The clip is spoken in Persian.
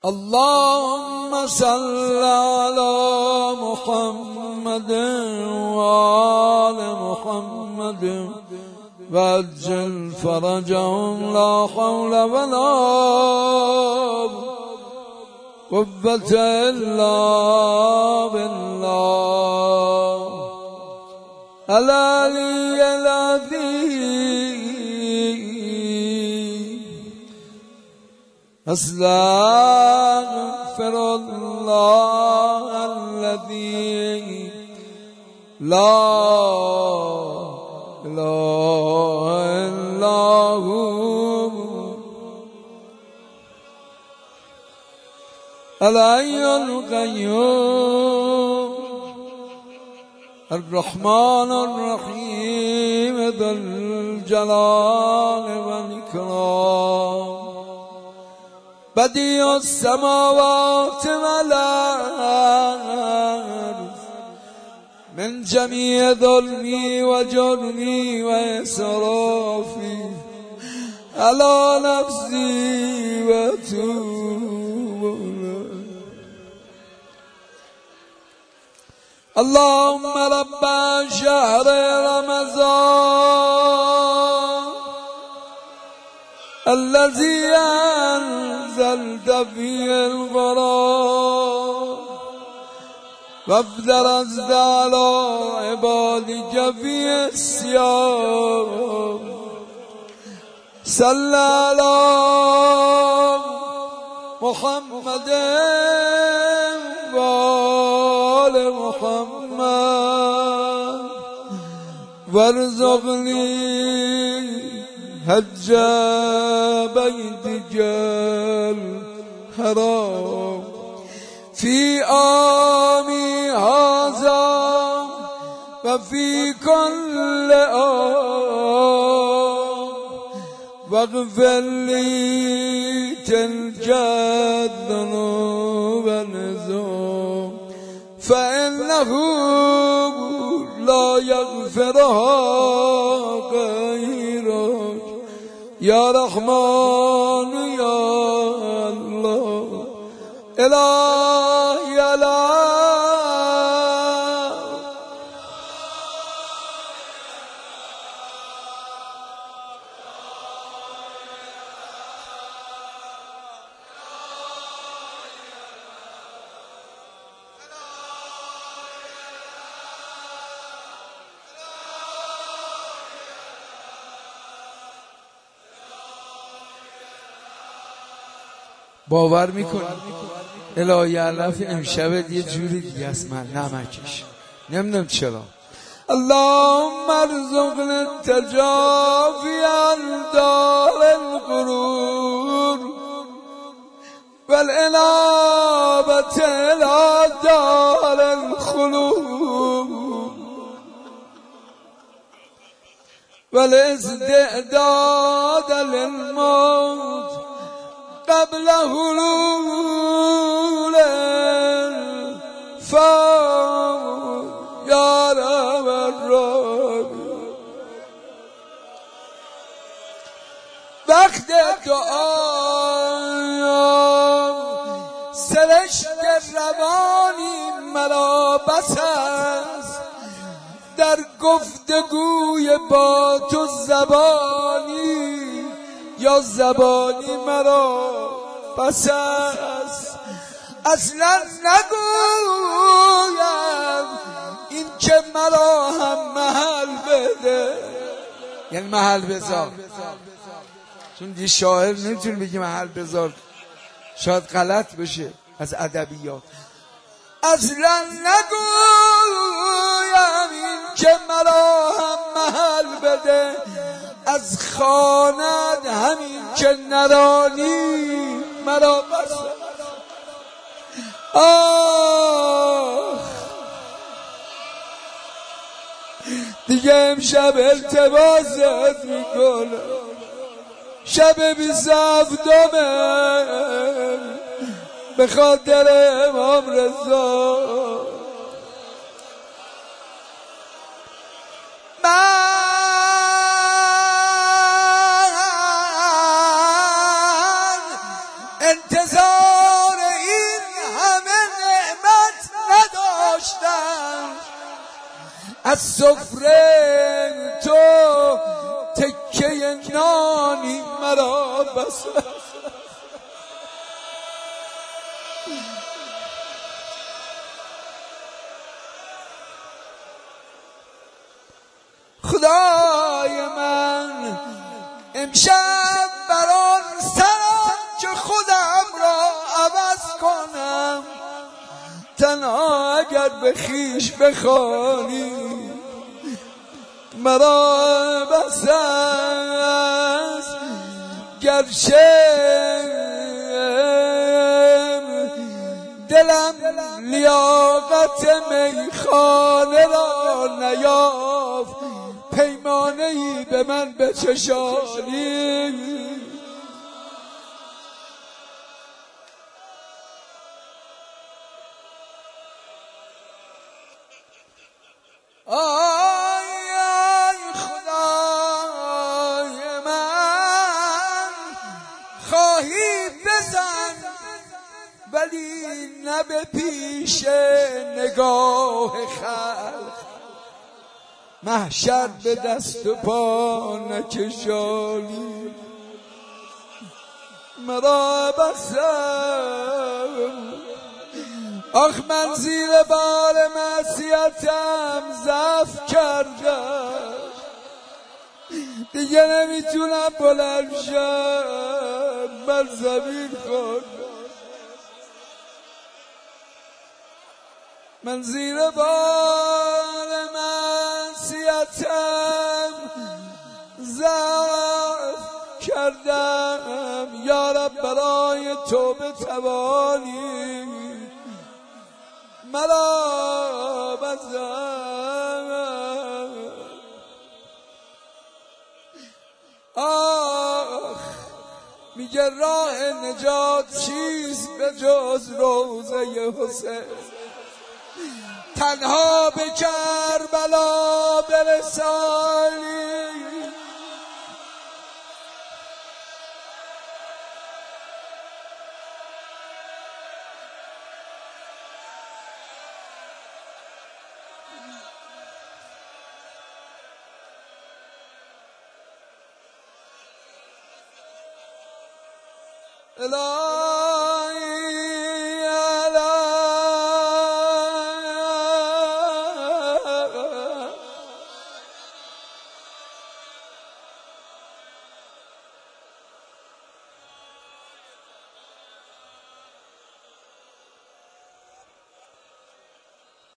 اللهم صل على محمد وآل محمد وعجل فرجهم لا حول ولا قوة إلا بالله العلي العظيم. أستغفر الله الذي لا إله إلا هو الحي القيوم الرحمن الرحيم ذو الجلال والإكرام بديع السماوات والأرض من جميع ظلمي وجرمي وإسرافي على نفسي وأتوب إليك. اللهم رب شهر رمضان الذي أنزلت فيه القرآن وافترضت على عبادك فيه الصيام صلى على محمد وآل محمد وارزقني حج بيتك الحرام في عامي هذا وفي كل عام واغفر لي تلك الذنوب النذور فإنه لا يغفرها غيرك يا رحمن يا الله إلهي الله. باور میکنی الهی علف امشب یه جوری دیگه است من نمکش نمیدونم چرا. اللهم ارزقنا التجافي عن دار الغرور والإنابة إلى دار الخلود والاستعداد للموت قبل حلول الفوت يا رب الرب. وقت دعا سرشت روانی مرا بس است در گفتگوی با تو زبانی یا زبانی مرا بس است اصلا نگویم این که مرا هم محل بده یعنی محل بذار چون دی شاعر نمیتونه بگی محل بذار شاید غلط بشه از ادبیات. اصلا نگویم این که مرا هم محل بده از خانه همین که نرانی مرا بس. آه دیگه امشب التباست میکنم شب 27 به خاطر امام رضا انتظار از سفره تو تکه نانی مرا بس. خدای من امشب بران سرم که خودم را عوض کنم، تنها اگر به خویش بخوانی مرا بس است. گرچه دلم لیاقت میخانه را نیافت، پیمانه ای به من بچشانی. آی خدای من خواهی بزن، ولی نه به پیش نگاه خلق. محشر به دست و پا نکشانی مرا بخشم. آخ من زیر بار معصیتم ضعف کردم، دیگه نمیتونم بلند شم، من زمین خوردم. من زیر بار معصیتم ضعف کردم، یا رب برای توبه توانی مرا بزن. آخ میگه راه نجات چیست به جز روضه حسین، تنها به کربلا برسانی. الهی